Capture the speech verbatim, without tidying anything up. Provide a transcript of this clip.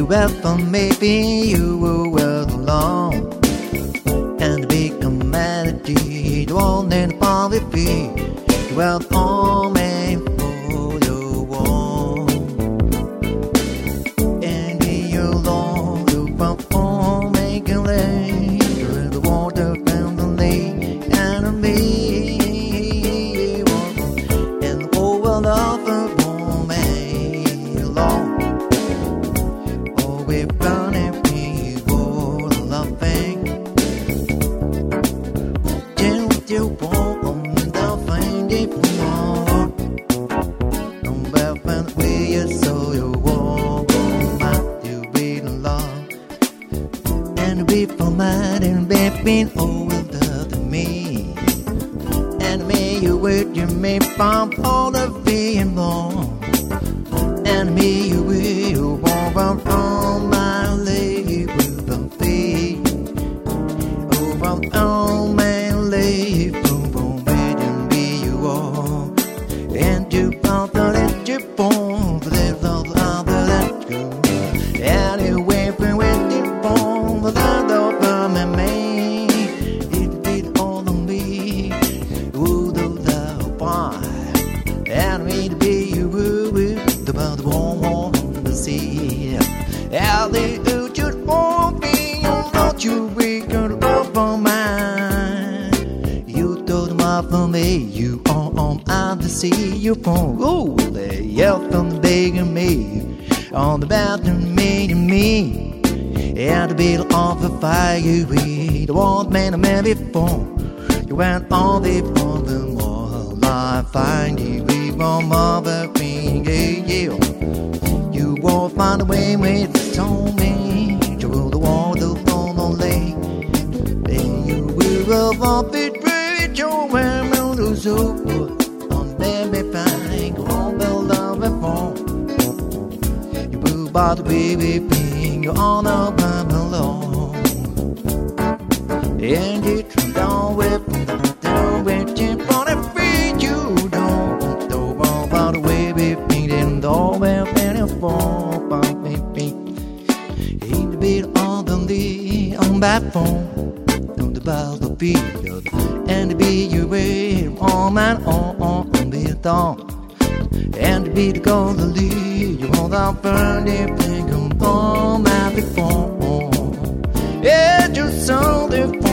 welcome, maybe you were well alone. And the big humanity, the one and the power be, well, all men for your wall. And be your Lord, you perform, make a lane, through the water and the lake, and me. And the whole world of the woman alone. Oh, we're running people laughing. Till you walk on the finding more. No matter where you saw you walk on, might you be alone. And we for mad and been older than me. And me you with you may from all the being more. And me you will walk on my leg with the feet. Over on my leg, boom boom, and be you all. And you found the let you born, the little other that go. Anyway, from where you born, the land of my man. It did all on me, who do the why. And me to be you with about the warm on the sea. How they should all be, you know you we could over mine. You told them off for me, you are on out to see you from. Oh, they yelled from the begging me on the bathroom made me. And the middle of the fire, you be the one man I met before. You went all the for the more life, find you we won't mother queen, yeah, yeah. You won't find a way with the told me. You will the wall, the phone on lake. Then you will bump it with your women to so on baby fine, go on the love and phone. You will buy the baby ping, you're on a time alone. And you turn down with down with you for the free you don't know about the baby ping, then the well and a phone, baby. In the beat on the lead on that phone. The battlefield and be you way on man on on the dawn and be the goal to lead you on the burning thing on man before. Yeah, just so the